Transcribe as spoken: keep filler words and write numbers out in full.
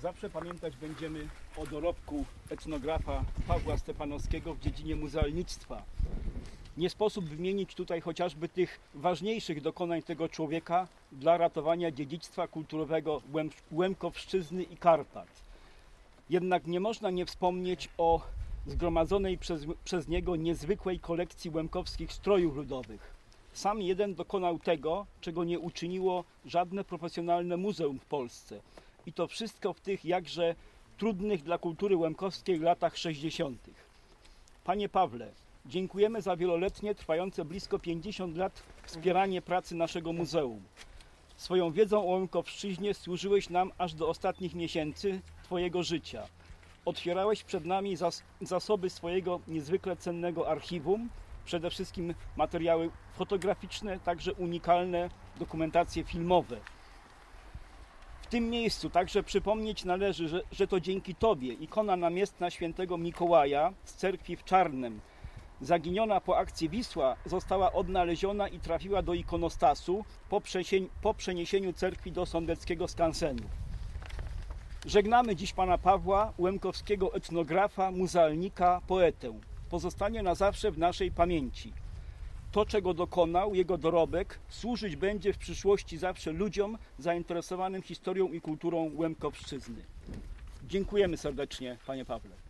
Zawsze pamiętać będziemy o dorobku etnografa Pawła Stepanowskiego w dziedzinie muzealnictwa. Nie sposób wymienić tutaj chociażby tych ważniejszych dokonań tego człowieka dla ratowania dziedzictwa kulturowego Łemkowszczyzny i Karpat. Jednak nie można nie wspomnieć o zgromadzonej przez, przez niego niezwykłej kolekcji łemkowskich strojów ludowych. Sam jeden dokonał tego, czego nie uczyniło żadne profesjonalne muzeum w Polsce. I to wszystko w tych jakże trudnych dla kultury łemkowskiej latach sześćdziesiątych. Panie Pawle, dziękujemy za wieloletnie, trwające blisko pięćdziesiąt lat wspieranie pracy naszego muzeum. Swoją wiedzą o Łemkowszczyźnie służyłeś nam aż do ostatnich miesięcy Twojego życia. Otwierałeś przed nami zas zasoby swojego niezwykle cennego archiwum, przede wszystkim materiały fotograficzne, także unikalne dokumentacje filmowe. W tym miejscu także przypomnieć należy, że, że to dzięki Tobie ikona namiestna świętego Mikołaja z cerkwi w Czarnem, zaginiona po akcji Wisła, została odnaleziona i trafiła do ikonostasu po, po przeniesieniu cerkwi do sądeckiego skansenu. Żegnamy dziś pana Pawła, łemkowskiego etnografa, muzealnika, poetę. Pozostanie na zawsze w naszej pamięci. To, czego dokonał, jego dorobek, służyć będzie w przyszłości zawsze ludziom zainteresowanym historią i kulturą Łemkowszczyzny. Dziękujemy serdecznie, panie Pawle.